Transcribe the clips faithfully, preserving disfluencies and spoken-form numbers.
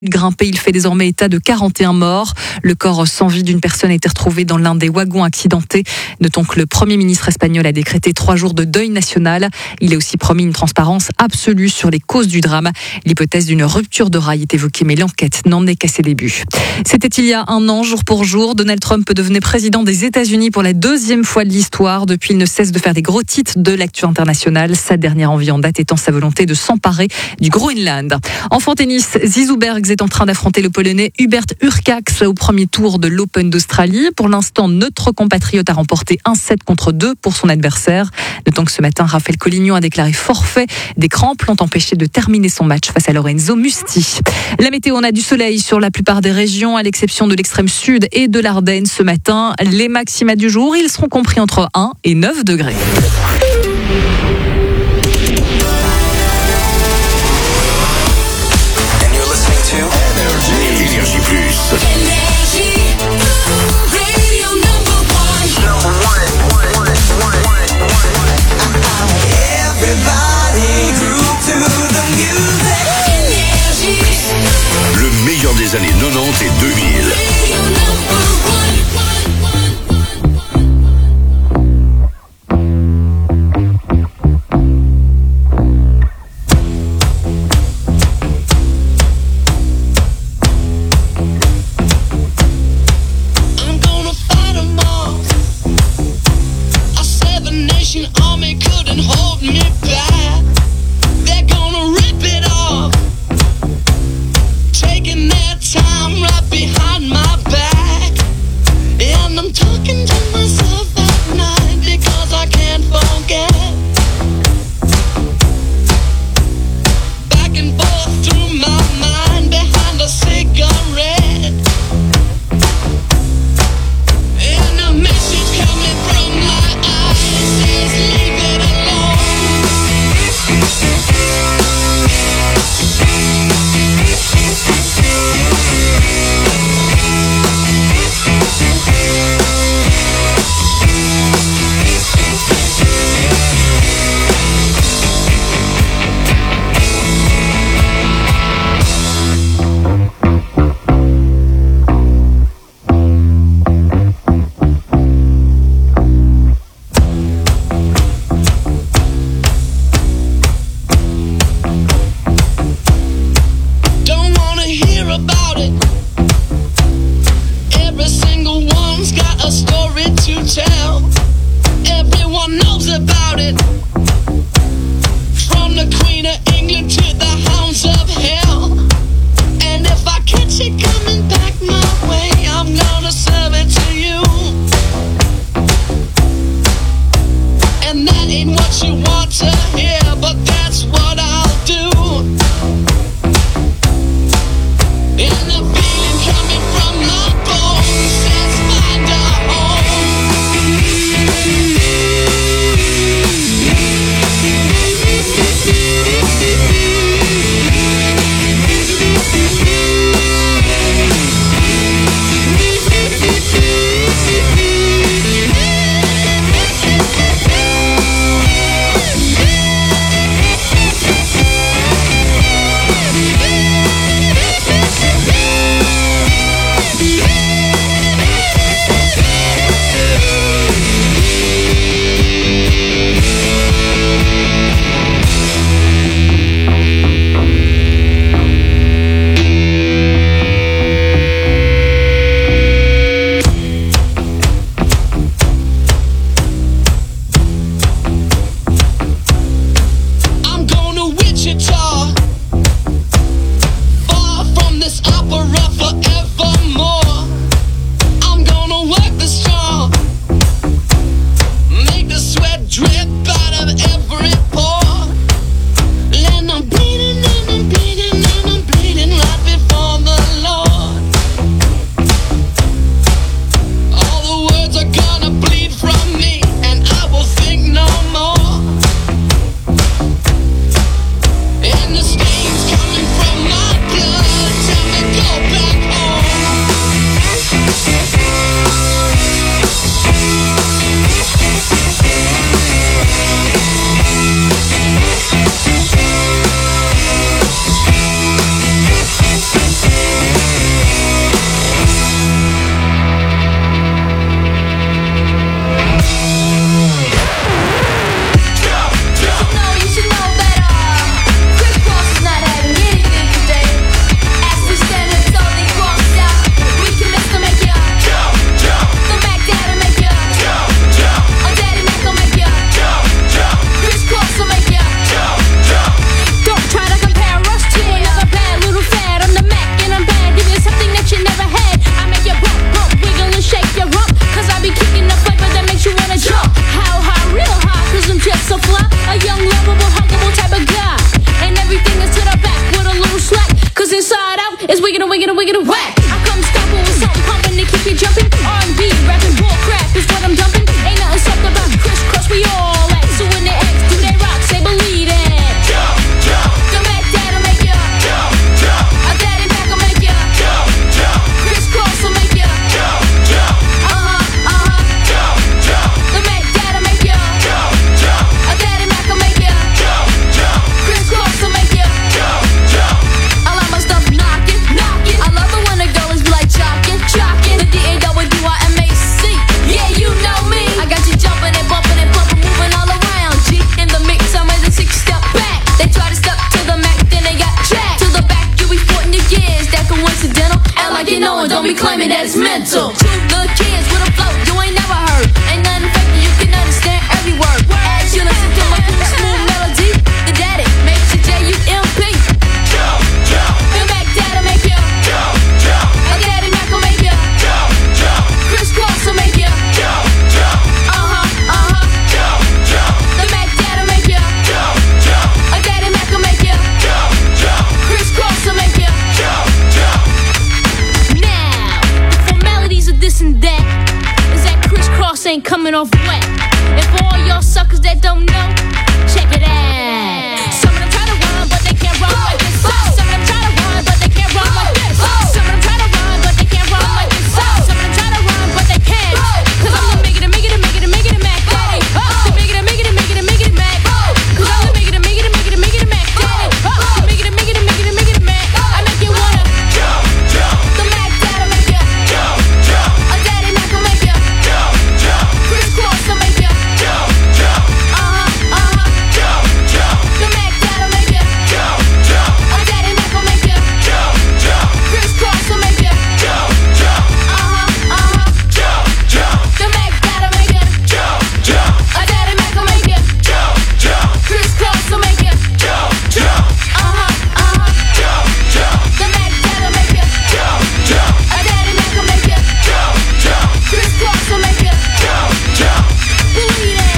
Grimpé, il fait désormais état de quarante et un morts. Le corps sans vie d'une personne a été retrouvé dans l'un des wagons accidentés. Notons que le Premier ministre espagnol a décrété trois jours de deuil national. Il a aussi promis une transparence absolue sur les causes du drame. L'hypothèse d'une rupture de rail est évoquée, mais l'enquête n'en est qu'à ses débuts. C'était il y a un an, jour pour jour. Donald Trump devenait président des États-Unis pour la deuxième fois de l'histoire. Depuis, il ne cesse de faire des gros titres de l'actu internationale. Sa dernière envie en date étant sa volonté de s'emparer du Groenland. Enfant tennis, Zizou Bergs est en train d'affronter le Polonais Hubert Hurkacz au premier tour de l'Open d'Australie. Pour l'instant, notre compatriote a remporté un set contre deux pour son adversaire. Notons que ce matin, Raphaël Collignon a déclaré forfait. Des crampes l'ont empêché de terminer son match face à Lorenzo Musti. La météo, on a du soleil sur la plupart des régions, à l'exception de l'extrême sud et de l'Ardenne ce matin. Les maxima du jour, ils seront compris entre un et neuf degrés. Énergie Plus. Le meilleur des années quatre-vingt-dix et deux mille. Army couldn't hold me back. They're gonna rip it off, taking their time right behind my back. And I'm talking to myself at night because I can't forget. Back and forth through my mind behind a cigarette. And a message coming from my eyes says leave it alone. is wicked and wicked and wicked and whack. I come stomping with something pumping to keep you jumping. R and B, rapping bull crap is what I'm dumping. Ain't nothing soft about crisscross, we all like. So when they ask, do they rock? Say believe it. Jump, jump. Don't make that'll make ya. Jump, jump. A daddy back will make ya. Jump, jump. Crisscross will make ya. Jump, jump. Uh huh, uh huh. Jump, jump. Don't make that'll make ya. Jump, jump. A daddy back will make ya. Jump, jump. Crisscross will make ya. Jump, jump. I like my stuff knocking, knocking. I love it when the girls be like jocking, jocking. The D A W I M A C. Yeah, you know me. I got you jumping and bumping and pumping, moving all around. G in the mix, I'm as a six step back. They try to step to the Mac, then they got jacked. To the back, you be sporting your gears. That coincidental. Act like you know it, don't be claiming that it's mental. Two little kids with a flow you ain't never heard. Ain't nothing fake, you can understand every word. As you listen to my cool smooth melody, the daddy makes you J U M P. Jump, jump. The Mac daddy make you jump, jump. A daddy Mac will make you jump, jump. Crisscross will make you jump, jump. Uh huh, uh huh. Jump, jump. The Mac daddy make you jump, jump. A daddy Mac will make you jump, jump. Crisscross will make you jump, jump. Now, the formalities of this and that is that crisscross ain't coming off wet. And for all y'all suckers that don't know, check it out. Some of them try to run, but they can't run like this. Some of them try to run, but they can't run like this. Some of them try to run, but they can't run like this. Some of them try to run, but they can't. Cause I'm the make it, make it, make it, make it, Mac Daddy. The make it, make it, make it, make it, Mac. Cause I'm the make it, make it, make it, make it, Mac Daddy. The make it, make it, make it, make it, Mac. I make you wanna jump, jump. The Mac Daddy make you jump, jump. A daddy Mac will make you jump, jump. Crisscross will make you jump, jump. Uh huh, uh huh. Jump, jump. The Mac Daddy make you jump, jump. A daddy Mac will make you jump, jump. Crisscross will make you jump, jump. Uh huh, uh huh. Jump, jump. The Mac Daddy make you jump, jump. A daddy Mac will make you jump, jump. Crisscross will make you jump, jump. Uh huh, uh huh. Jump, jump. The Mac Daddy make you jump, jump. A daddy Mac will make you jump, jump. Crisscross will make you jump, jump. Believe it.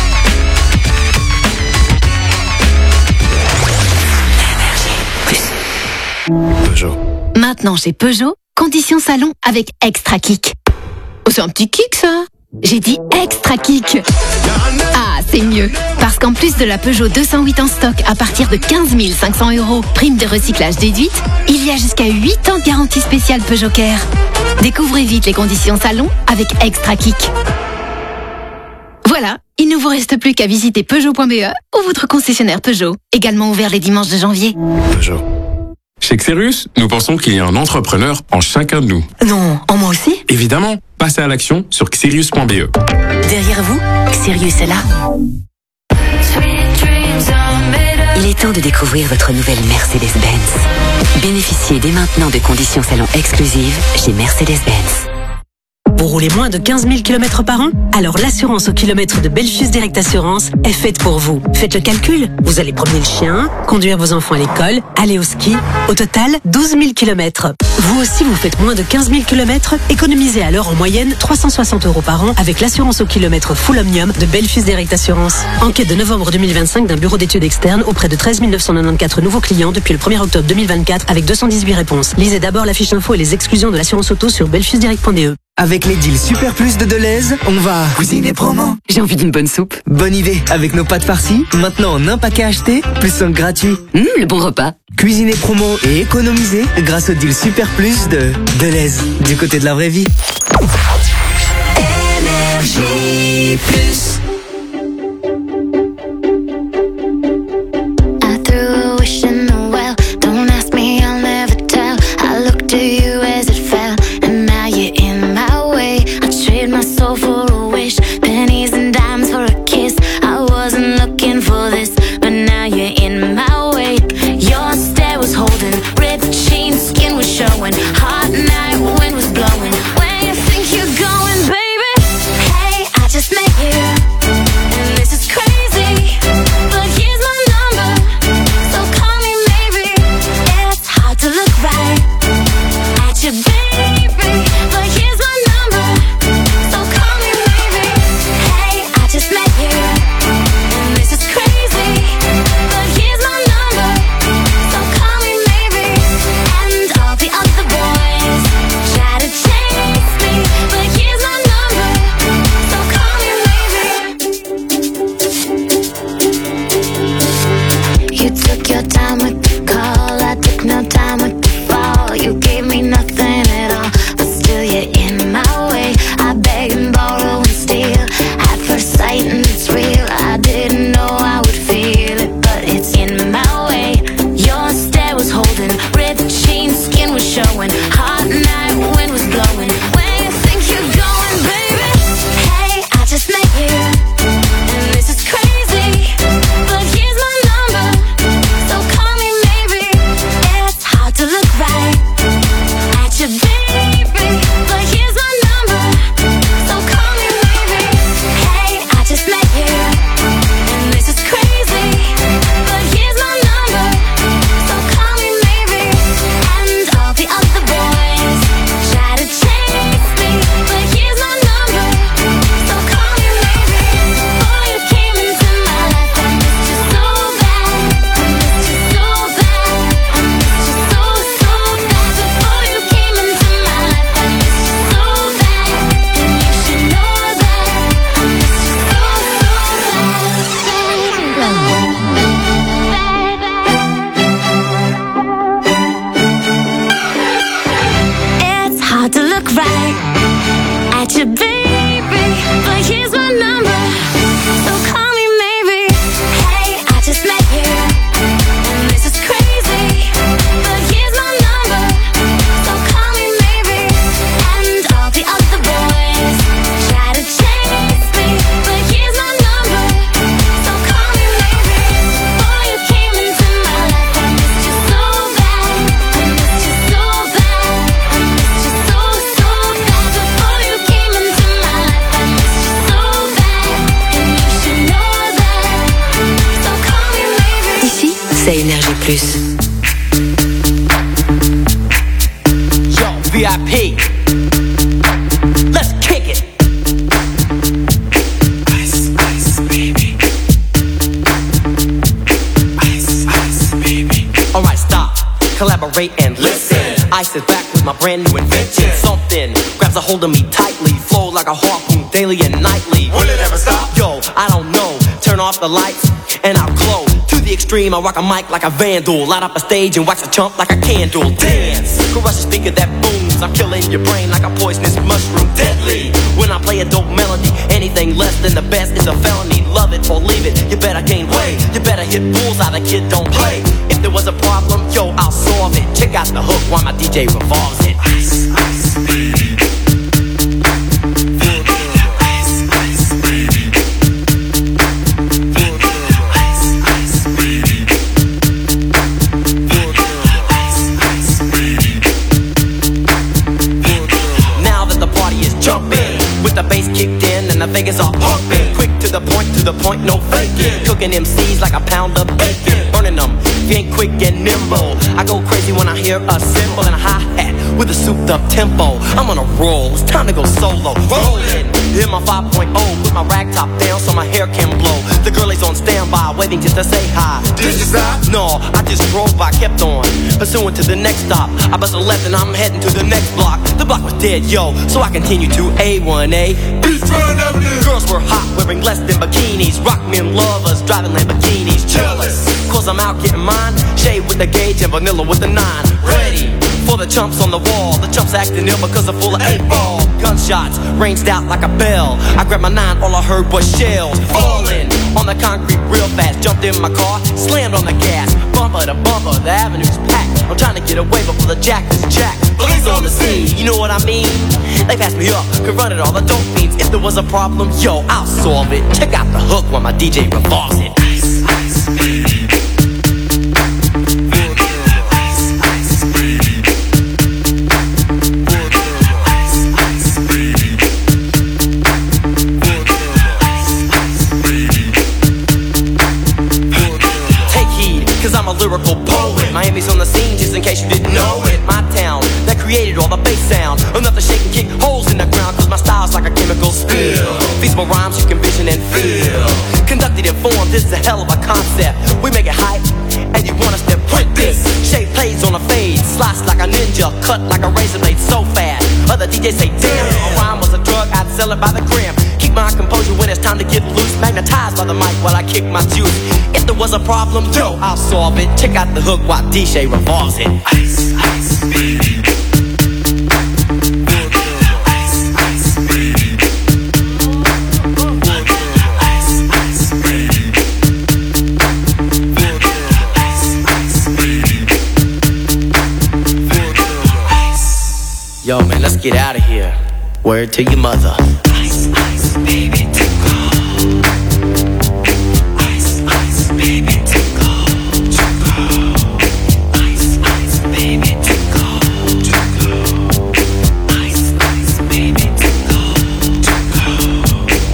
Peugeot. Maintenant chez Peugeot, conditions salon avec Extra Kick. Oh, c'est un petit kick ça. J'ai dit Extra Kick. Ah, c'est mieux. Parce qu'en plus de la Peugeot deux cent huit en stock à partir de quinze mille cinq cents euros, prime de recyclage déduite, il y a jusqu'à huit ans de garantie spéciale Peugeot Care. Découvrez vite les conditions salon avec Extra Kick. Voilà, il ne vous reste plus qu'à visiter Peugeot point B E ou votre concessionnaire Peugeot, également ouvert les dimanches de janvier. Peugeot. Chez Xerius, nous pensons qu'il y a un entrepreneur en chacun de nous. Non, en moi aussi. Évidemment, passez à l'action sur xerius point b e. Derrière vous, Sirius est là. Il est temps de découvrir votre nouvelle Mercedes-Benz. Bénéficiez dès maintenant de conditions salon exclusives chez Mercedes-Benz. Vous roulez moins de quinze mille kilomètres par an? Alors l'assurance au kilomètre de Belfius Direct Assurance est faite pour vous. Faites le calcul. Vous allez promener le chien, conduire vos enfants à l'école, aller au ski. Au total, douze mille kilomètres. Vous aussi, vous faites moins de quinze mille kilomètres? Économisez alors en moyenne trois cent soixante euros par an avec l'assurance au kilomètre Full Omnium de Belfius Direct Assurance. Enquête de novembre deux mille vingt-cinq d'un bureau d'études externe auprès de treize mille neuf cent quatre-vingt-quatorze nouveaux clients depuis le premier octobre deux mille vingt-quatre avec deux cent dix-huit réponses. Lisez d'abord la fiche info et les exclusions de l'assurance auto sur belfius direct point d e. Avec les deals Super Plus de Deleuze, on va cuisiner promo. J'ai envie d'une bonne soupe. Bonne idée, avec nos pâtes farcies, maintenant en un paquet acheté, plus cinq gratuits. Mmh, le bon repas. Cuisiner promo et économiser grâce au deal Super Plus de Deleuze, du côté de la vraie vie. Énergie Plus. All the ain't nothing at all, but still you're in my way. I beg and borrow and steal at first sight, and it's real. I didn't know I would feel it, but it's in my way. Your stare was holding, ripped jeans, skin was showing. Hot night, wind was blowing. Where you think you're going, baby? Hey, I just met you, and this is crazy, but here's my number, so call me maybe. It's hard to look right at your baby, but here's my number, so call me maybe. Hey, I just met you, and this is crazy, but here's my number, so call me maybe. And all the other boys try to chase me, but here's my number, so call me maybe. Before you came into my life, I missed you so bad, I missed you so bad, I missed you so, so bad. Before you came into my life, I missed you so bad, and you should know that I missed you so, so bad. It's hard to look right at your baby, but here's my number, so call me maybe. Hey, I just met you, and this is crazy, but here's my number, so call me maybe. And all the other boys try to chase me, but here's my number, so call me maybe. Before you came into my life, I missed you so bad, I missed you so bad, I missed you so, so bad. Before you came into my life, I missed you so bad, and you should know that, so call me maybe. Ici, c'est Énergie Plus. Yo, V I P. Let's kick it. Ice, ice, baby. Ice, ice, baby. Alright, stop. Collaborate and listen. Ice is back with my brand new invention. Something grabs a hold of me tightly. Flow like a harpoon daily and nightly. Will it ever stop? Yo, I don't know. Turn off the lights and I'll glow. To the extreme, I rock a mic like a vandal. Light up a stage and wax a chump like a candle. Dance, crush a speaker that booms. I'm killing your brain like a poisonous mushroom. Deadly, when I play a dope melody. Anything less than the best is a felony. Love it or leave it, you better gain weight. You better hit bullseye, the kid don't play. If there was a problem, yo, I'll solve it. Check out the hook while my D J revolves it. Ice, ice, baby. Kicked in and the Vegas all pumping. Quick to the point, to the point, no faking. Cooking M Cs like a pound of bacon. Burning them, if you ain't quick and nimble. I go crazy when I hear a cymbal and a hi-hat with a souped up tempo. I'm on a roll, it's time to go solo. Rolling, hit my five point oh, put my rag top down so my hair can blow. The girl is on standby, waiting just to say hi. Did you stop? No, I just drove by, kept on pursuing to the next stop. I bust a left and I'm heading to the next block. The block was dead, yo, so I continue to A one A. Girls were hot, wearing less than bikinis. Rock men lovers, driving Lamborghinis. Jealous, cause I'm out getting mine. Shade with the gauge and vanilla with the nine. Ready for the chumps on the wall. The chumps acting ill because they're full of eight ball. Gunshots ranged out like a bell. I grabbed my nine, all I heard was shells falling on the concrete real fast. Jumped in my car, slammed on the gas. Bumper to bumper, the avenue's packed. I'm trying to get away before the jack is jacked. Police on the scene, you know what I mean? They passed me up, confronted all the dope fiends. If there was a problem, yo, I'll solve it. Check out the hook while my D J revolves it. Ice, ice, baby. Lyrical poet, Miami's on the scene just in case you didn't know it. My town that created all the bass sound. Enough to shake and kick holes in the ground, cause my style's like a chemical spill. Feasible rhymes you can vision and feel. Conducted in form, this is a hell of a concept. We make it hype, and you want us to print this. Shape plays on a fade, slice like a ninja, cut like a razor blade so fast. Other D Js say, damn, a rhyme was a drug, I'd sell it by the gram. Keep my composure when it's time to get loose. Magnetized by the mic while I kick my juice. If there was a problem, yo, I'll solve it. Check out the hook while D J revolves it. Ice, ice, baby. Yo, man, let's get out of here. Word to your mother. Ice, ice, baby, tickle. Ice, ice, baby, tickle. Tickle. Ice, ice, baby, tickle. Tickle. Ice, ice, baby, tickle. Tickle.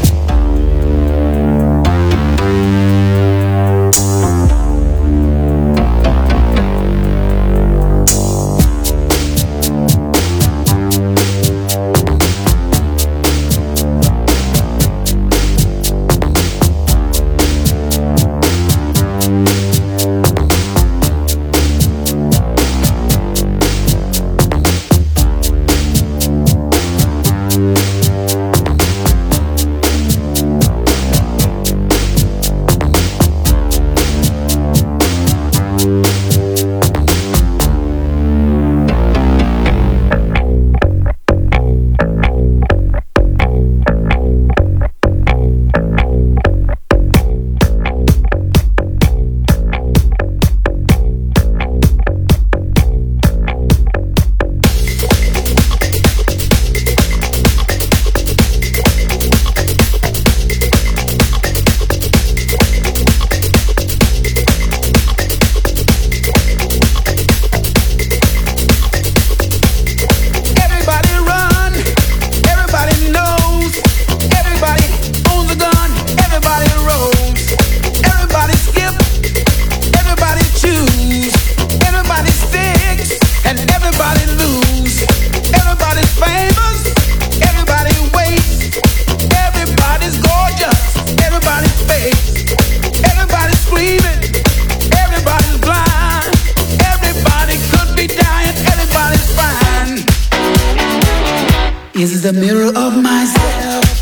Is the mirror of myself.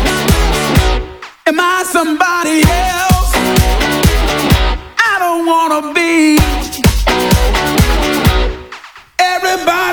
Am I somebody else? I don't wanna be everybody.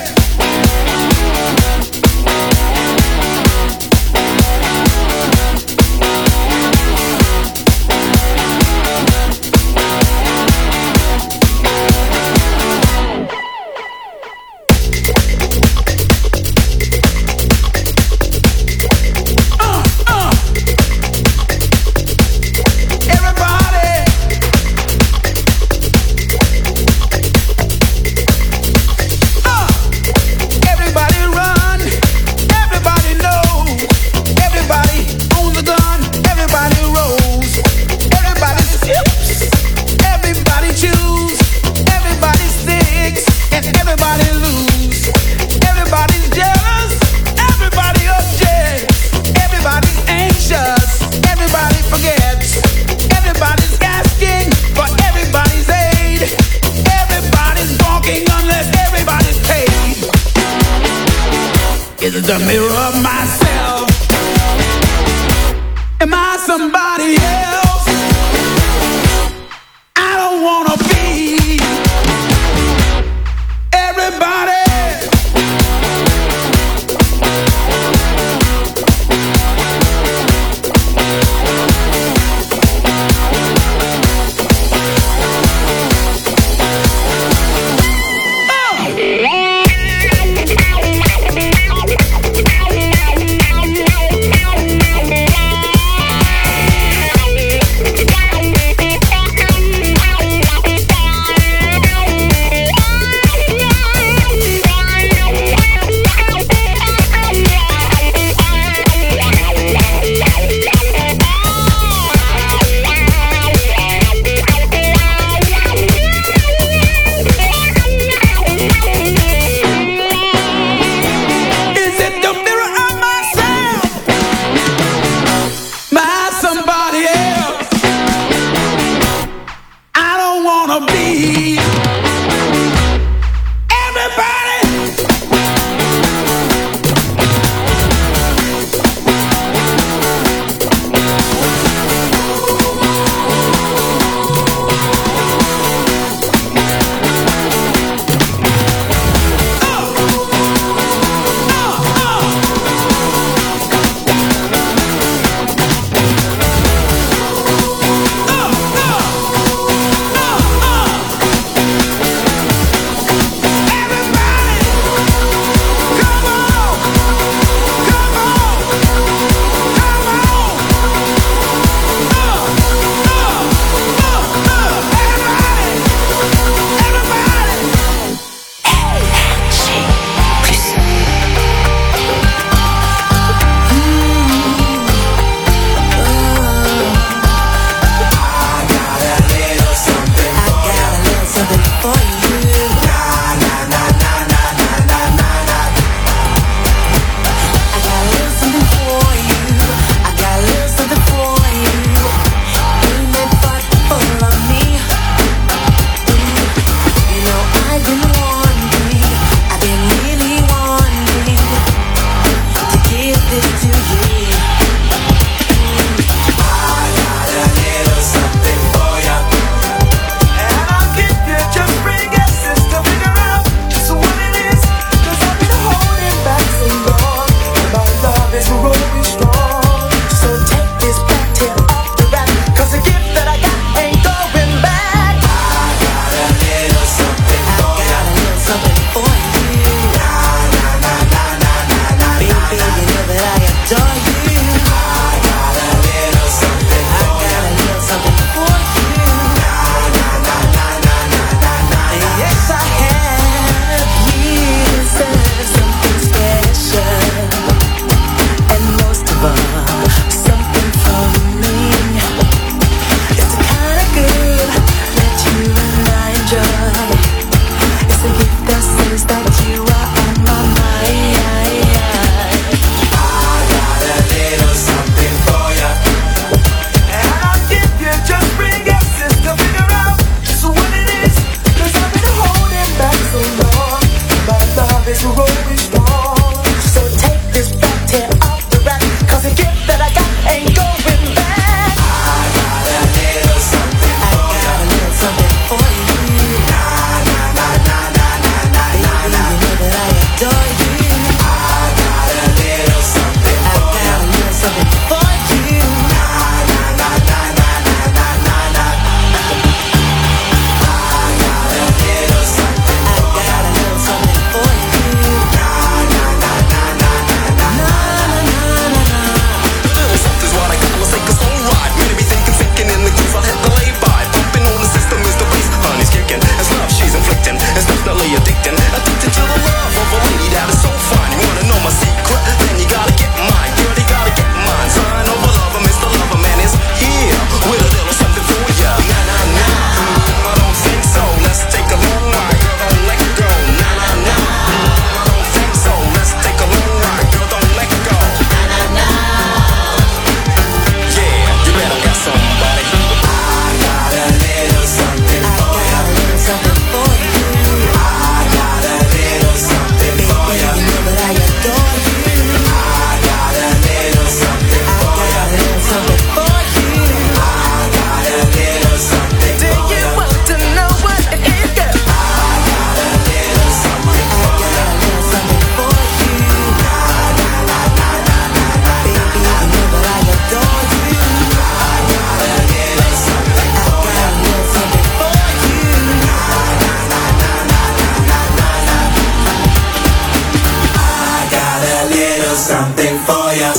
The mirror of myself. Am I somebody else? I don't wanna be everybody. to roll me strong. So take this back tear off the rack, 'cause the gift that I got ain't going back. I got a little something for you. I got a little something for you. Na na na na na na na na na. Baby, you know that I adore you. I got a little something for you. I got a little something for you. Na na na na na na na na na. I got a little something for you. I got a little something for you. Na na na na na na na na na na. Little something's what I got, let's take a slow ride. Made me thinking, sinking in the groove, I hit the lay by. Pumping on the system is the bass, honey's kicking. It's love she's inflicting, it's definitely addicting. Addicted to the love of a lady that is so fine. You wanna know my secret? Then you gotta get mine. Girl, you gotta get mine. Sign over lover, Mister Lover Man is here with a little something for ya. Na na na, mm, I don't think so. Let's take a long ride, girl, don't let go. Na na na, mm, I don't think so. Let's take a long ride, girl, don't let go. Na na na, yeah, you better get somebody. I got a little something for you. I got a little something for you. I got a little something for you. You know that I adore you. I got a little something for you. I got a little something for you. I got a little something for you. Do you want to know what it is, girl? I got a little something for you. I got a little something for you. Na na na na na na na. Baby, you know that I adore you. I got a little something for you. I got a little something for you. Na na na na na na na na. I got a little something for you.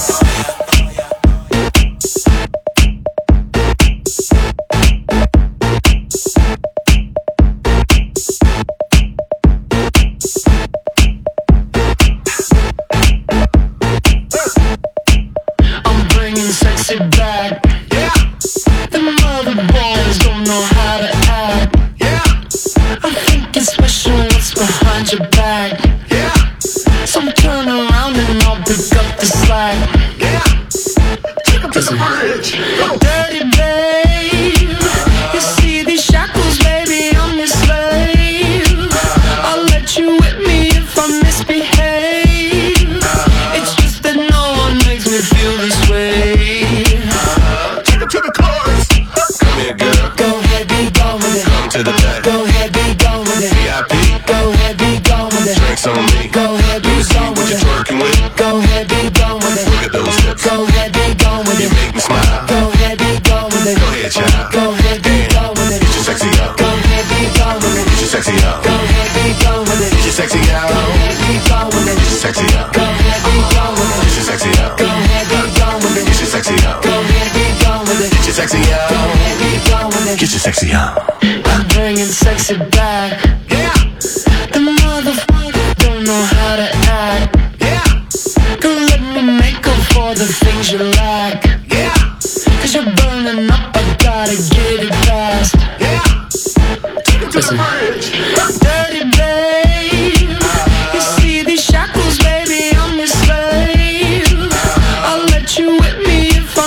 I'm bringing sexy back. Yeah. The mother boys don't know how to act. Yeah. I'm thinking special, what's behind your back? Yeah. So turn around and I'll pick up the slack. Yeah. Take up to the bridge. Dirty babe, you see these shackles, baby, I'm your slave. I'll let you whip me if I misbehave. It's just that no one makes me feel this way. Take it to the chorus. Come here, girl. Go ahead, be gone with it. Come to the back. Go ahead, be gone with it. V I P. Go ahead, be gone with it. Drinks on me. Go ahead, be See gone what with you're it. twerking with. Go ahead, be gone with it. Look at those hips. Go ahead, be gone with You it. make me smile. Go ahead, be gone with it. Go ahead, child. Go ahead, be gone with it. Get your sexy out. Go ahead, be gone with it. Get your sexy out. Go ahead, be gone with it. Get your sexy out. Go ahead, be gone with it. Get your sexy out. Go ahead, be gone with it. Get your sexy out. Go ahead, be gone with it. Get your sexy out. Go ahead, be gone with it. Get your sexy out. Go ahead, be gone with it. Get your sexy out. I'm bringing sexy back. Yeah. The motherfucker don't know how to act. Yeah. Go let me make up for the things you lack. Yeah. Cause you're burning up, I gotta get it fast. Yeah. Take it to the bridge. Dirty babe, you see these shackles, baby, I'm your slave. I'll let you whip me if I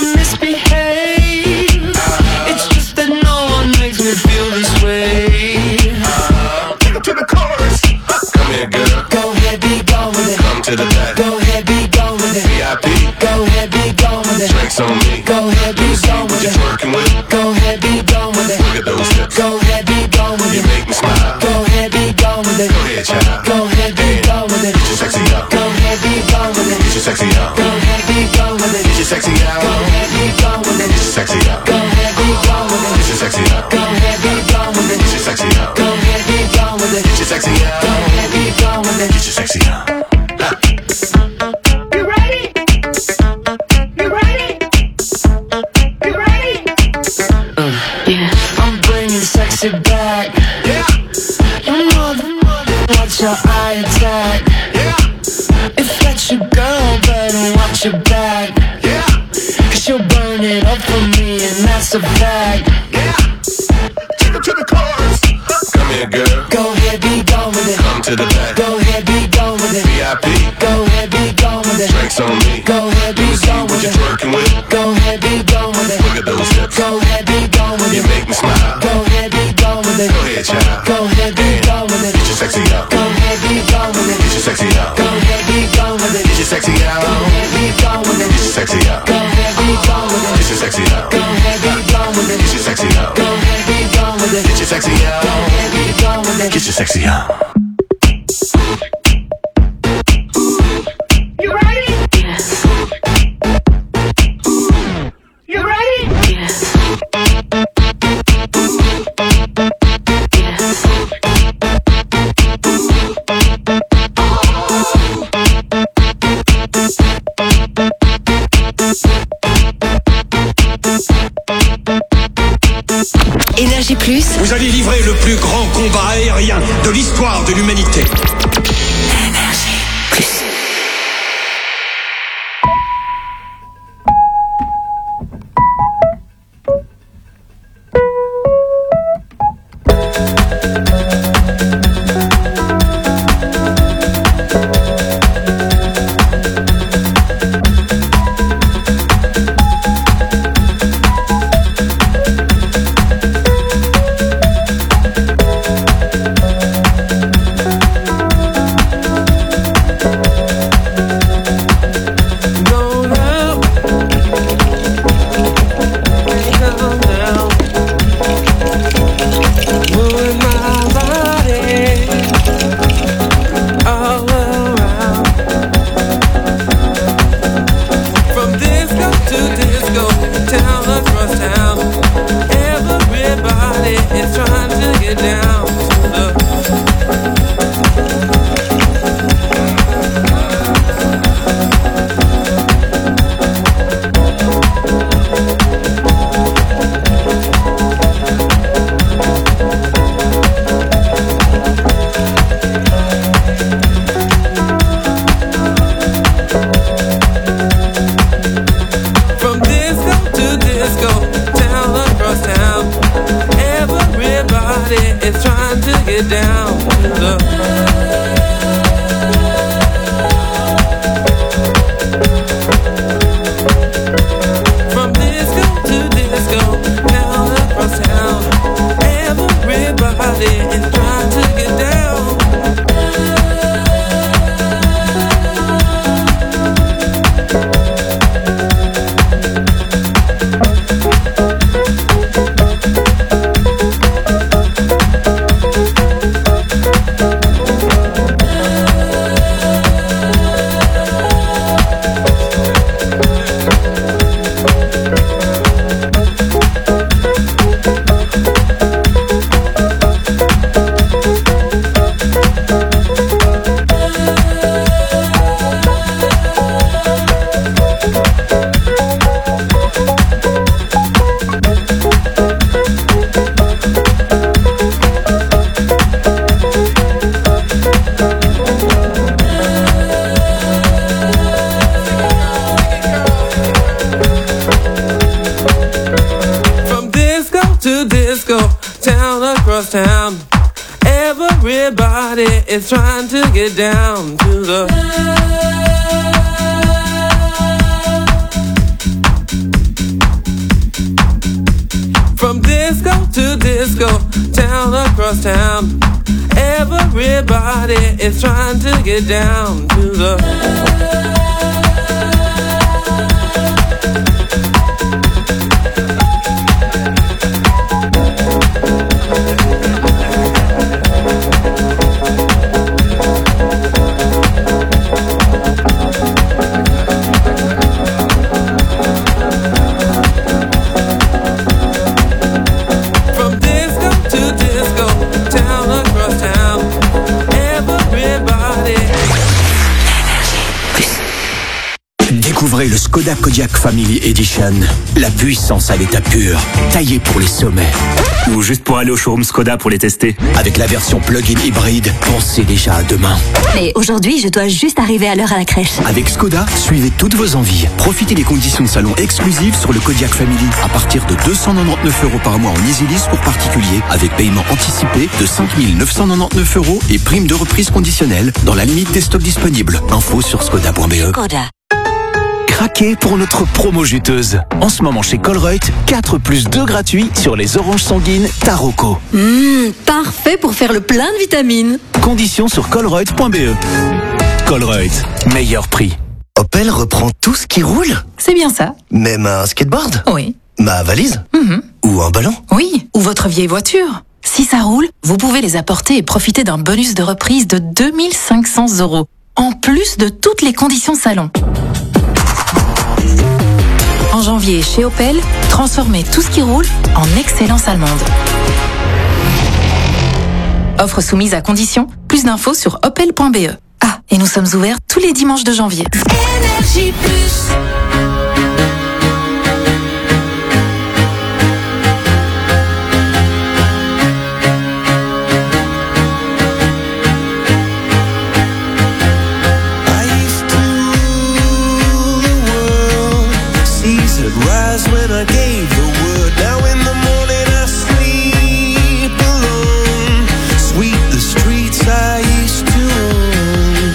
misbehave. It's just that no one makes me feel this way. Take it to the chorus. Come here, girl. Go ahead, be gone with it. Come to the back. Go ahead, be gone with it. V I P. Go ahead, be gone with it. Drinks on me. Go ahead, be See gone what with you're it. twerking with. Go ahead, be gone with it. Look at those hips. Go ahead, be gone with You it. make me smile. Go ahead, be gone with it. Go ahead, child. Go ahead, be gone with it. Get your sexy out. Go ahead, be gone with it. Get your sexy out. Go ahead, be gone with it. Get your sexy out. Go ahead, be gone with it. Get your sexy out. Go ahead, be gone with it. Get your sexy out. Go ahead, be gone with it. Get your sexy out. Go ahead, be gone with it. Get your sexy out. Go ahead, be gone with it. Get your sexy out. You ready? You ready? You ready? I'm bringing sexy back. Yeah. Your mother, mother, watch your eye attack. Yeah. If that's your girl, better watch your back. Yeah. Cause you'll burn it up for me, and that's a fact. Yeah. Take it to the chorus. Come here, girl. Go ahead, be gone with it. Come to the back. Go ahead, be gone with it. V I P. Go ahead, be gone with it. Drinks on me. Go ahead, be See gone what with you're it. twerking with. Go ahead, be gone with it. Look at those hips. Go ahead, be gone with You it. make me smile. Go ahead, be gone with it. Go ahead, child. Go ahead, be gone with it. Get your sexy out. Go ahead, be gone with it. Get your sexy out. Go ahead, be gone with it. Get your sexy out. Go ahead, be gone with it. Get your sexy out. Go ahead, be gone with it. Get your sexy out. Go ahead, be gone with it. Get your sexy out. Go ahead, be gone with it. Get your sexy out. Go ahead, be gone with it. Get your sexy out. You ready? Yes. You ready? Yes. Énergie Plus. Vous allez livrer le plus grand combat aérien de l'histoire de l'humanité. town. Everybody is trying to get down to the From disco to disco, town across town. Everybody is trying to get down to the Découvrez le Skoda Kodiaq Family Edition. La puissance à l'état pur, taillée pour les sommets. Ou juste pour aller au showroom Skoda pour les tester. Avec la version plug-in hybride, pensez déjà à demain. Mais aujourd'hui, je dois juste arriver à l'heure à la crèche. Avec Skoda, suivez toutes vos envies. Profitez des conditions de salon exclusives sur le Kodiaq Family à partir de deux cent quatre-vingt-dix-neuf euros par mois en Easy Lease pour particuliers, avec paiement anticipé de cinq mille neuf cent quatre-vingt-dix-neuf euros et prime de reprise conditionnelle dans la limite des stocks disponibles. Info sur skoda point b e. Skoda. Craquez pour notre promo juteuse. En ce moment chez Colruyt, quatre plus deux gratuits sur les oranges sanguines Taroko. Mmh, parfait pour faire le plein de vitamines. Conditions sur colruyt point b e. Colruyt, meilleur prix. Opel reprend tout ce qui roule? C'est bien ça. Même un skateboard? Oui. Ma valise? Mhm. Ou un ballon? Oui, ou votre vieille voiture. Si ça roule, vous pouvez les apporter et profiter d'un bonus de reprise de deux mille cinq cents euros, en plus de toutes les conditions salon. En janvier, chez Opel, transformez tout ce qui roule en excellence allemande. Offre soumise à condition. Plus d'infos sur opel point b e. Ah, et nous sommes ouverts tous les dimanches de janvier. Énergie Plus. Rise when I gave the word. Now in the morning I sleep alone. Sweep the streets I used to own.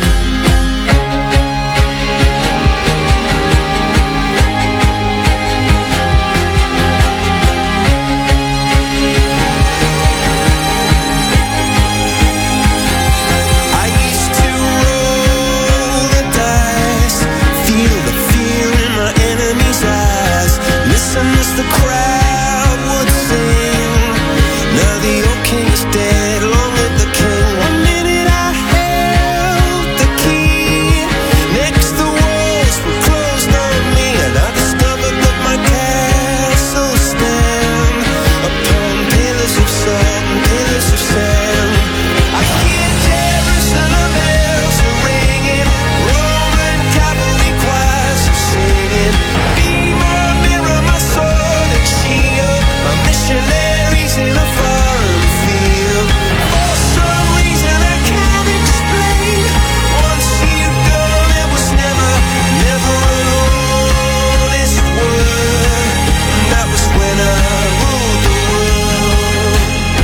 I used to roll the dice, feel the fear in my enemy's eyes. Listen as the crowd would sing. Now the old king is dead, long live the king. One minute I held the key. Next the walls were closed on me, and I discovered that my castle stand upon pillars of salt and pillars of sand. I hear Jerusalem bells are ringing, Roman cavalry choirs are singing. Be my mirror, my sword and shield, my missionaries in a foreign field. For some reason I can't explain, once you've gone it was never, never an honest word. And that was when I ruled the world.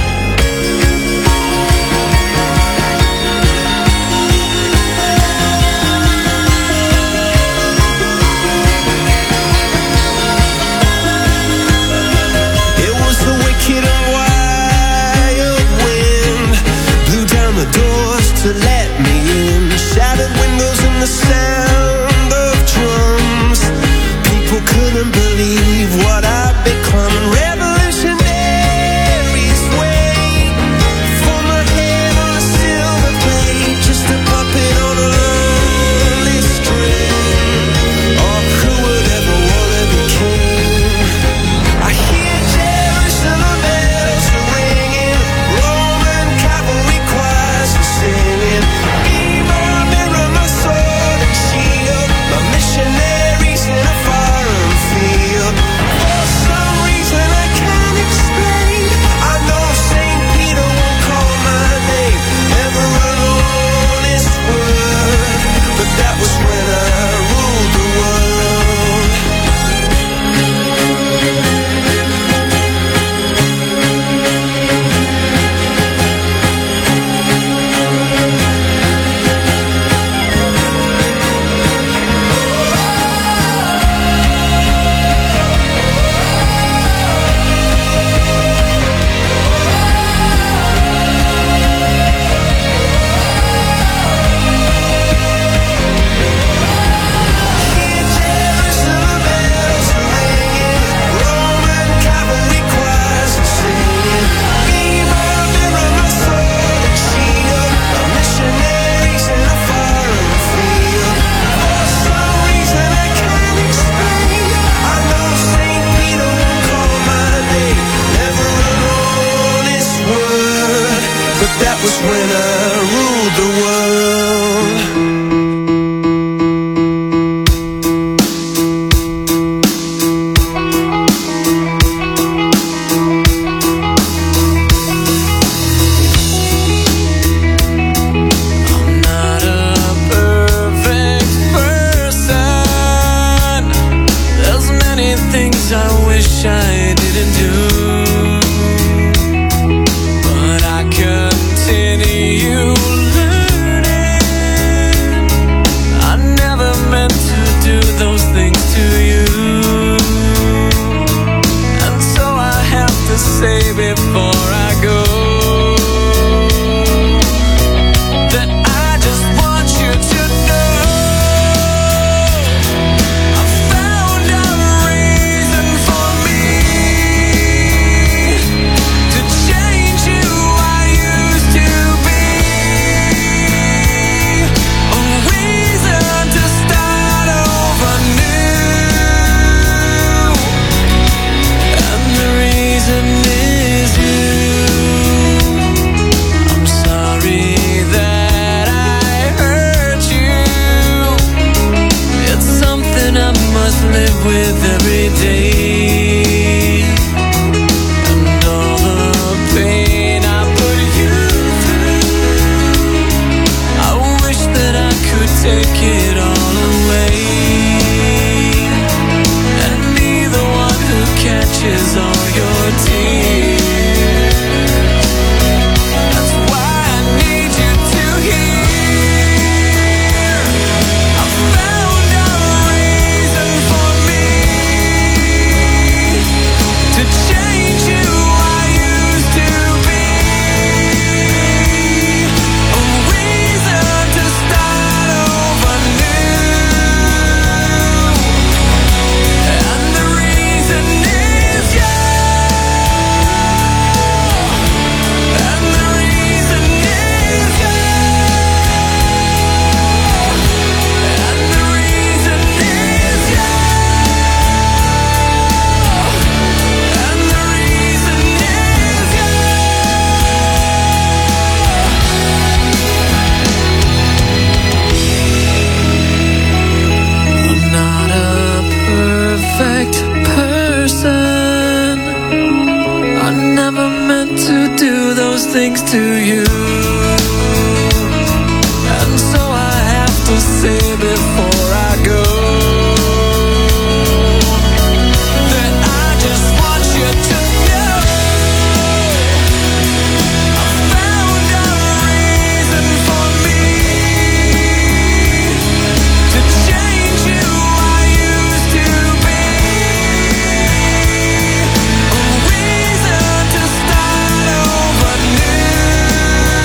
It was the wicked and wild wind, blew down the doors to let me in. Shattered windows and the sound of drums. People couldn't believe what I'd become. And revolutionaries wait for my head on a silver plate, just a puppet on a lonely string. Oh, who would ever wanna be king? I hear Jerusalem bells are ringing, Roman cavalry choirs are singing. Be my mirror, my sword and live with every day, and all the pain I put you through. I wish that I could take it all away and be the one who catches all your tears. That's why I need you to hear. I found a reason for me to change who I used to be. A reason to start over new. And the reason is you. And the reason is you. And the reason is you. And the reason is you. I'm not a perfect person. I never meant to do those things to you. And so I have to say before I go that I just want you to know I found a reason for me to change who I used to be. A reason to start over new.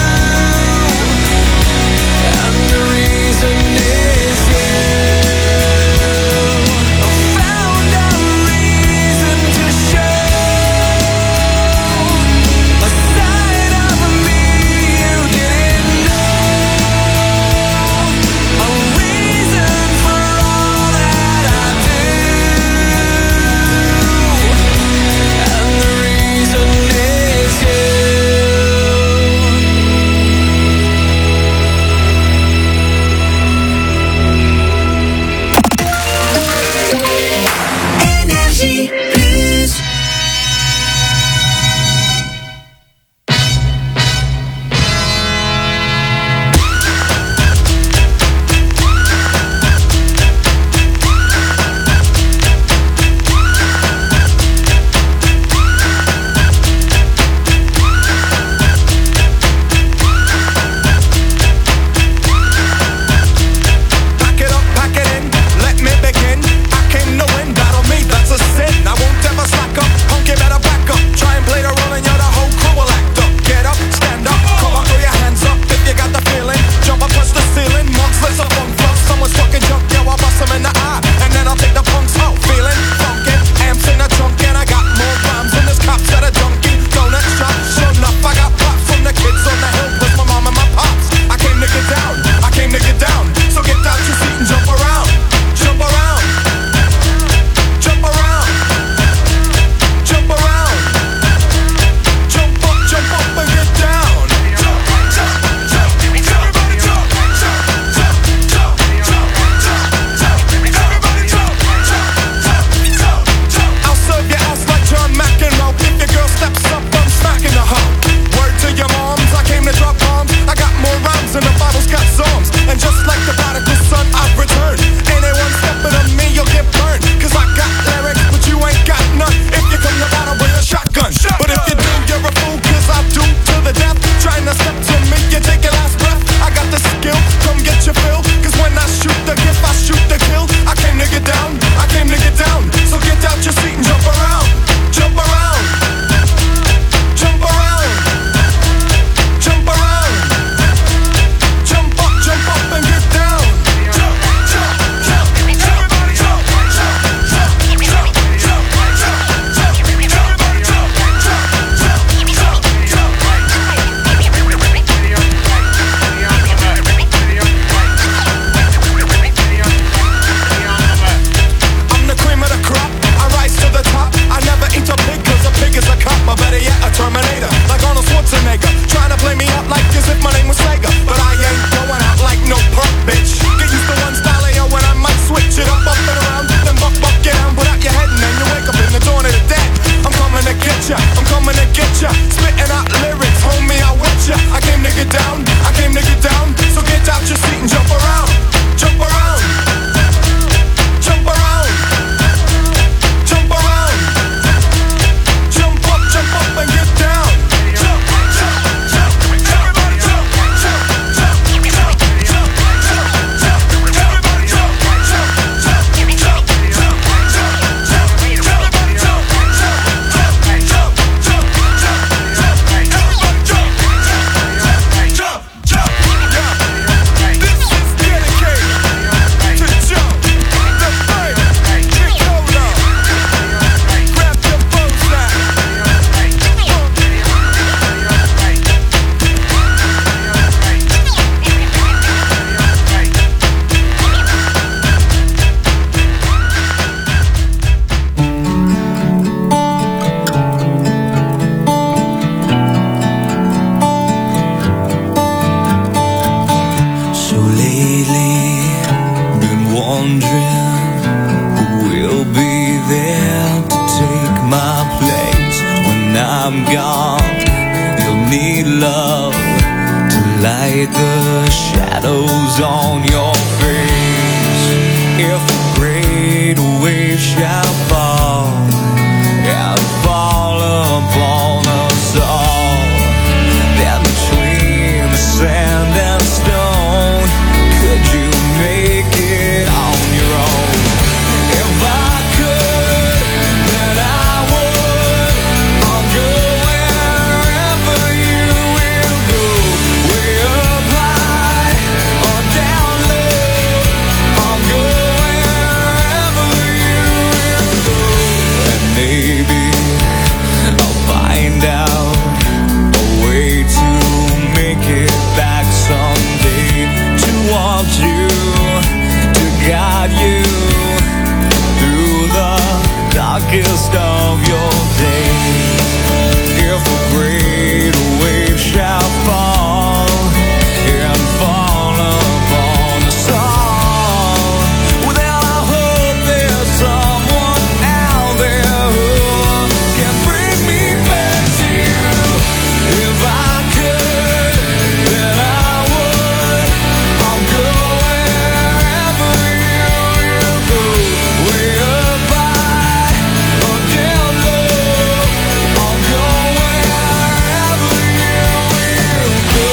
wondering who will be there to take my place when I'm gone. You'll need love to light the shadows on your face. If a great wave shall fall and fall upon us all, then between the sand and stone, could you make it on your own? If I could, then I would. I'll go wherever you will go, way up high or down low. I'll go wherever you will go, and maybe I'll find out a way to make it back someday, to want you, to guide you through the darkest of your days. If a great wave shall fall and fall upon us all, well then I hope there's someone out there who can bring me back to you. If I could, then I would. I'll go wherever you will go, way up high or down low. I'll go wherever you will go.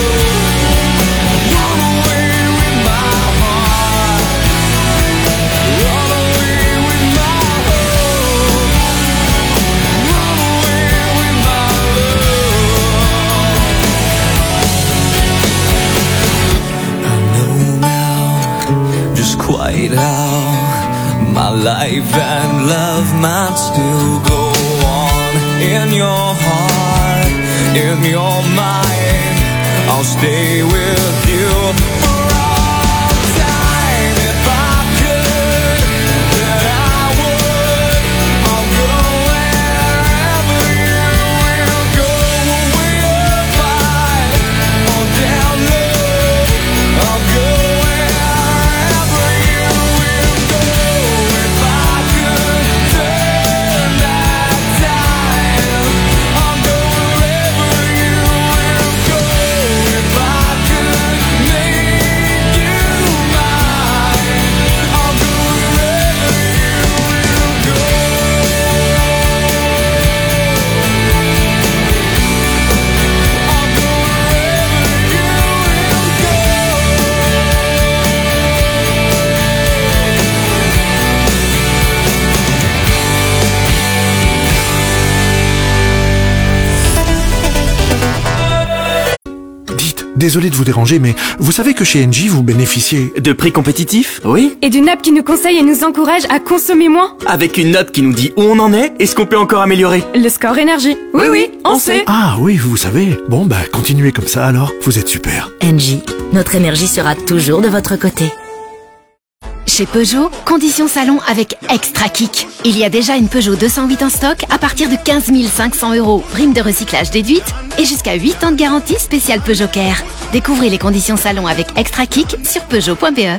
Run away with my heart, run away with my hope, run away with my love. I know now just quite how my life and love might still go on. In your heart, in your mind, I'll stay with you for all time. If I could, then I would. I'll go wherever you will go, way up high or down low. I'll go wherever you will go. If I could turn back time, I'll go wherever you will go. If I could make you mine, I'll go wherever you will go. I'll go wherever you will go. Dites, désolé de vous déranger, mais vous savez que chez Engie, vous bénéficiez... De prix compétitifs, oui. Et d'une app qui nous conseille et nous encourage à consommer moins. Avec une note qui nous dit où on en est et ce qu'on peut encore améliorer. Le score énergie. Oui, oui, on sait. Ah oui, vous savez. Bon, bah, continuez comme ça alors. Vous êtes super. Engie, notre énergie sera toujours de votre côté. Chez Peugeot, conditions salon avec Extra Kick. Il y a déjà une Peugeot deux cent huit en stock à partir de quinze mille cinq cents euros, prime de recyclage déduite et jusqu'à huit ans de garantie spéciale Peugeot Care. Découvrez les conditions salon avec Extra Kick sur Peugeot point B E.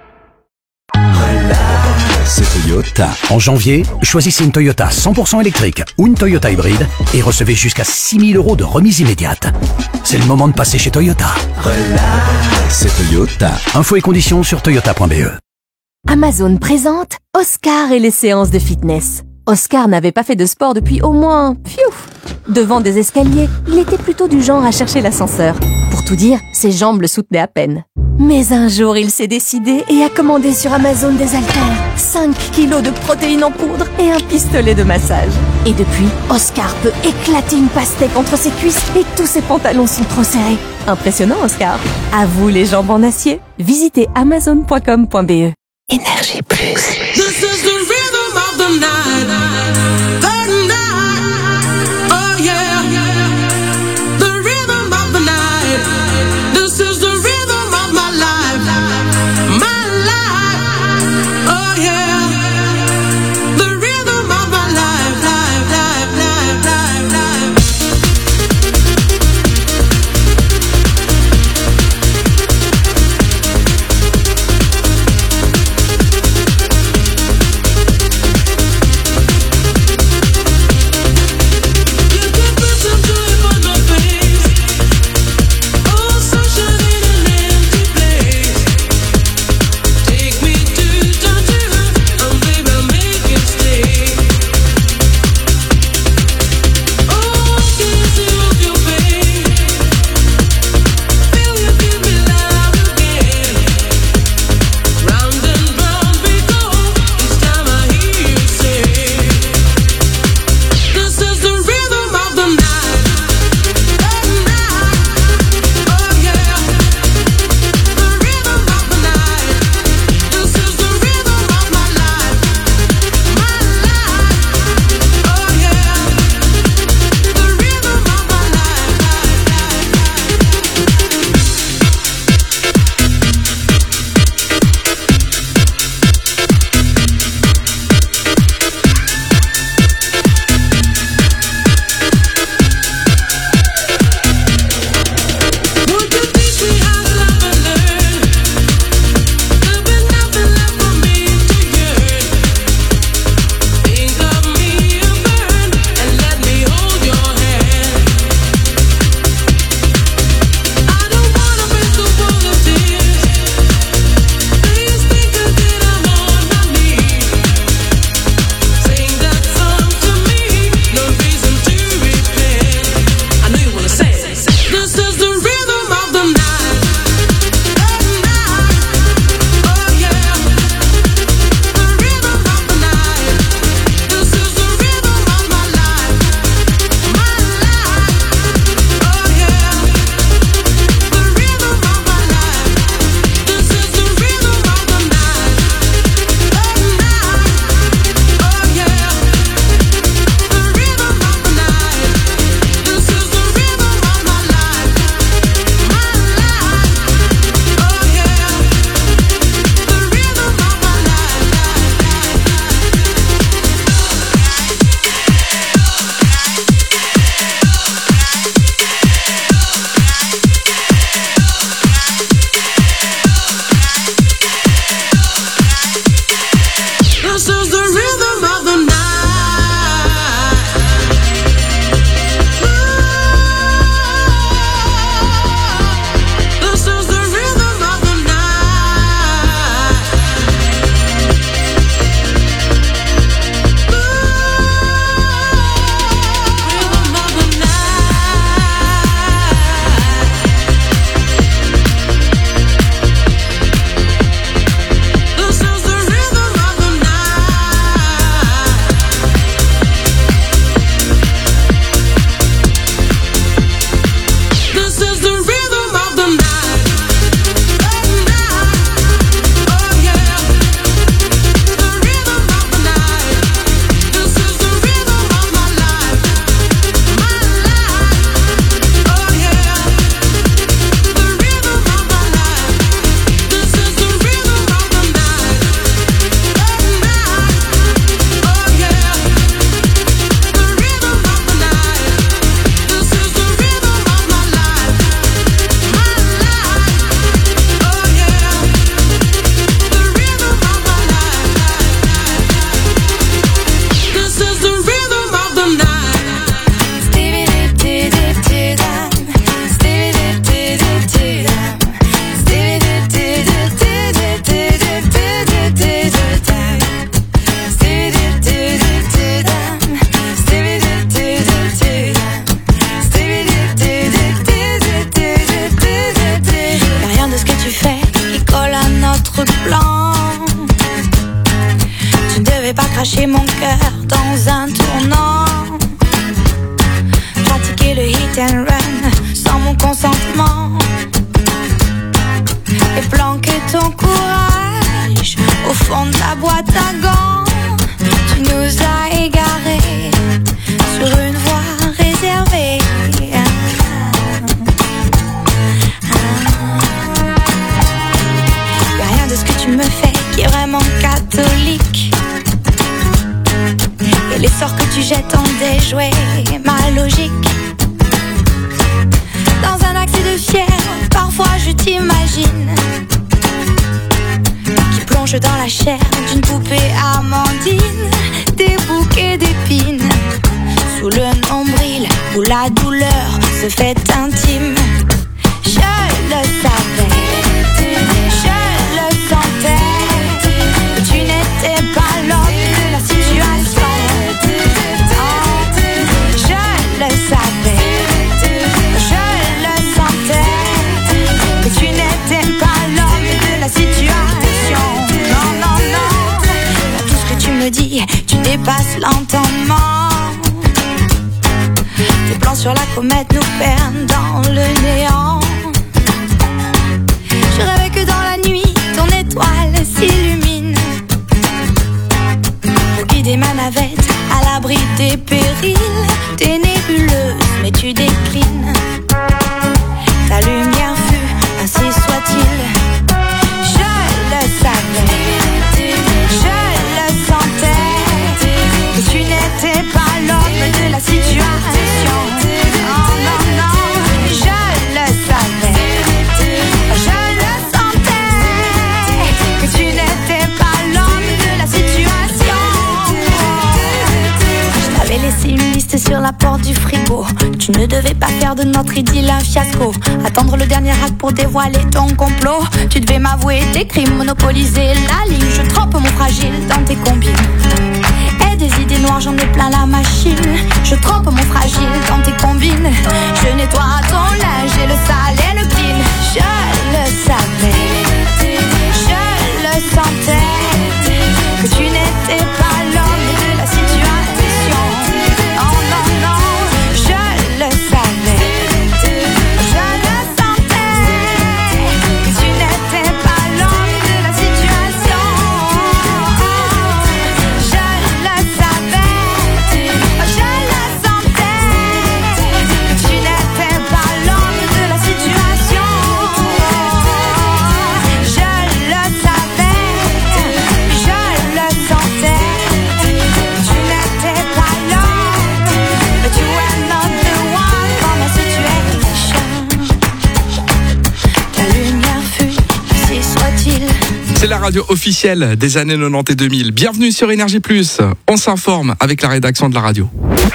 C'est Toyota. En janvier, choisissez une Toyota cent pour cent électrique ou une Toyota hybride et recevez jusqu'à six mille euros de remise immédiate. C'est le moment de passer chez Toyota. C'est Toyota. Infos et conditions sur toyota point B E. Amazon présente Oscar et les séances de fitness. Oscar n'avait pas fait de sport depuis au moins... Pfiou. Devant des escaliers, il était plutôt du genre à chercher l'ascenseur. Pour tout dire, ses jambes le soutenaient à peine. Mais un jour, il s'est décidé et a commandé sur Amazon des haltères, cinq kilos de protéines en poudre et un pistolet de massage. Et depuis, Oscar peut éclater une pastèque entre ses cuisses et tous ses pantalons sont trop serrés. Impressionnant, Oscar. À vous les jambes en acier. Visitez amazon point com point B E. Énergie Plus. This is the rhythm of the night, the night, oh yeah, the rhythm of the night. This is the rhythm of my life, my life, oh yeah, the rhythm of my life, life, life, life, life, life. notre plan. Tu devais pas cracher mon cœur dans un tournant. Pratiquer le hit and run sans mon consentement. Et planquer ton courage au fond de la boîte à gants. Tu nous as égarés sur une voie réservée. Y'a rien de ce que tu me fais qui est vraiment catholique. Et les sorts que tu jettes ont déjoué ma logique. Dans un accès de fièvre, parfois je t'imagine qui plonge dans la chair d'une poupée amandine. Des bouquets d'épines sous le nombril où la douleur se fait intime. Je le savais, je le sentais, que tu n'étais pas l'homme de la situation. Oh, je le savais, je le sentais, que tu n'étais pas l'homme de la situation. Non, non, non, dans tout ce que tu me dis, tu dépasses l'entendement. Tes plans sur la comète nous perdent dans le néant. Je rêvais que dans la nuit, ton étoile s'illumine pour guider ma navette à l'abri des périls. T'es nébuleuse, mais tu déclines. Ta lumière fut, ainsi soit-il. Je le savais, je le sentais, que tu n'étais pas l'homme de la situation. Oh non, non, je le savais, je le sentais, que tu n'étais pas l'homme de la situation. Je t'avais laissé une liste sur la porte du frigo. Tu ne devais pas faire de notre idylle un fiasco. Attendre le dernier acte pour dévoiler ton complot. Tu devais m'avouer tes crimes, monopoliser la ligne. Je trempe mon fragile dans tes combines. Et des idées noires, j'en ai plein la machine. Je trempe mon fragile dans tes combines. Je nettoie ton linge et le sale et le clean. Je le savais, je le sentais, que tu n'étais pas l'homme de la situation. Oh non, non, je le savais, je le sentais, que tu n'étais pas l'homme de la situation. Je le savais, je le sentais, que tu n'étais pas l'homme de la situation. Je le savais, je le sentais, que tu n'étais pas l'homme, but you were not the one for my situation. Ta lumière fut, si soit-il. C'est la radio officielle des années quatre-vingt-dix et deux mille. Bienvenue sur Énergie Plus. On s'informe avec la rédaction de la radio.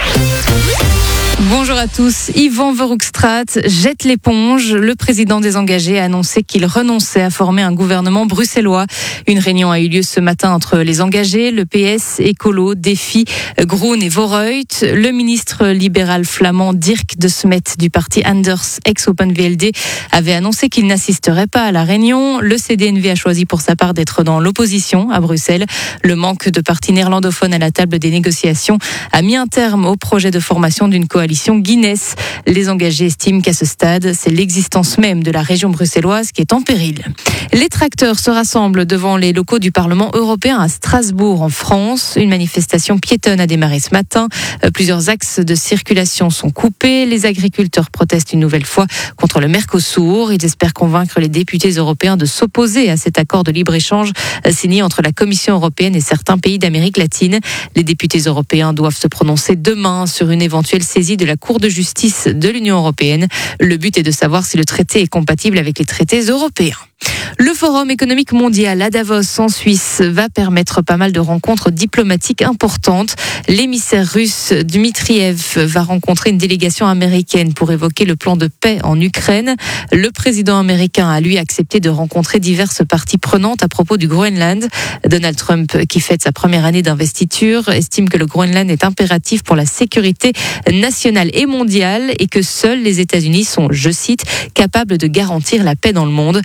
Bonjour à tous. Yvan Verhoekstraat jette l'éponge. Le président des engagés a annoncé qu'il renonçait à former un gouvernement bruxellois. Une réunion a eu lieu ce matin entre les engagés, le P S, Écolo, Défi, Groen et Vooruit. Le ministre libéral flamand Dirk de Smet du parti Anders, ex-Open V L D, avait annoncé qu'il n'assisterait pas à la réunion. Le C D N V a choisi pour sa part d'être dans l'opposition à Bruxelles. Le manque de partis néerlandophones à la table des négociations a mis un terme au projet de formation d'une coalition Guinness. Les engagés estiment qu'à ce stade, c'est l'existence même de la région bruxelloise qui est en péril. Les tracteurs se rassemblent devant les locaux du Parlement européen à Strasbourg, en France. Une manifestation piétonne a démarré ce matin. Plusieurs axes de circulation sont coupés. Les agriculteurs protestent une nouvelle fois contre le Mercosur. Ils espèrent convaincre les députés européens de s'opposer à cet accord de libre-échange signé entre la Commission européenne et certains pays d'Amérique latine. Les députés européens doivent se prononcer demain sur une éventuelle saisie de la Cour de justice de l'Union européenne. Le but est de savoir si le traité est compatible avec les traités européens. Le Forum économique mondial à Davos en Suisse va permettre pas mal de rencontres diplomatiques importantes. L'émissaire russe Dmitriev va rencontrer une délégation américaine pour évoquer le plan de paix en Ukraine. Le président américain a lui accepté de rencontrer diverses parties prenantes à propos du Groenland. Donald Trump, qui fête sa première année d'investiture, estime que le Groenland est impératif pour la sécurité nationale et mondiale et que seuls les États-Unis sont, je cite, capables de garantir la paix dans le monde. Notons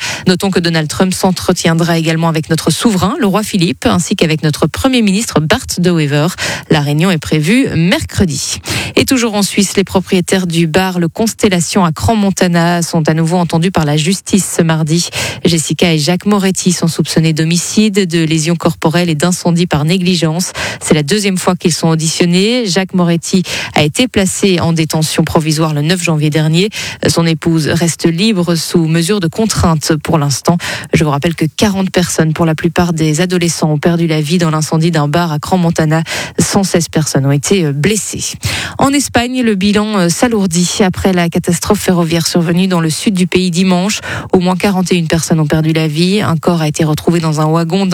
Notons que Donald Trump s'entretiendra également avec notre souverain, le roi Philippe, ainsi qu'avec notre Premier ministre Bart De Wever. La réunion est prévue mercredi. Et toujours en Suisse, les propriétaires du bar Le Constellation à Crans-Montana sont à nouveau entendus par la justice ce mardi. Jessica et Jacques Moretti sont soupçonnés d'homicide, de lésions corporelles et d'incendie par négligence. C'est la deuxième fois qu'ils sont auditionnés. Jacques Moretti a été placé en détention provisoire le neuf janvier dernier. Son épouse reste libre sous mesure de contrainte pour l'instant. Je vous rappelle que quarante personnes, pour la plupart des adolescents, ont perdu la vie dans l'incendie d'un bar à Crans-Montana. cent seize personnes ont été blessées. En Espagne, le bilan s'alourdit après la catastrophe ferroviaire survenue dans le sud du pays dimanche. Au moins quarante et une personnes ont perdu la vie. Un corps a été retrouvé dans un wagon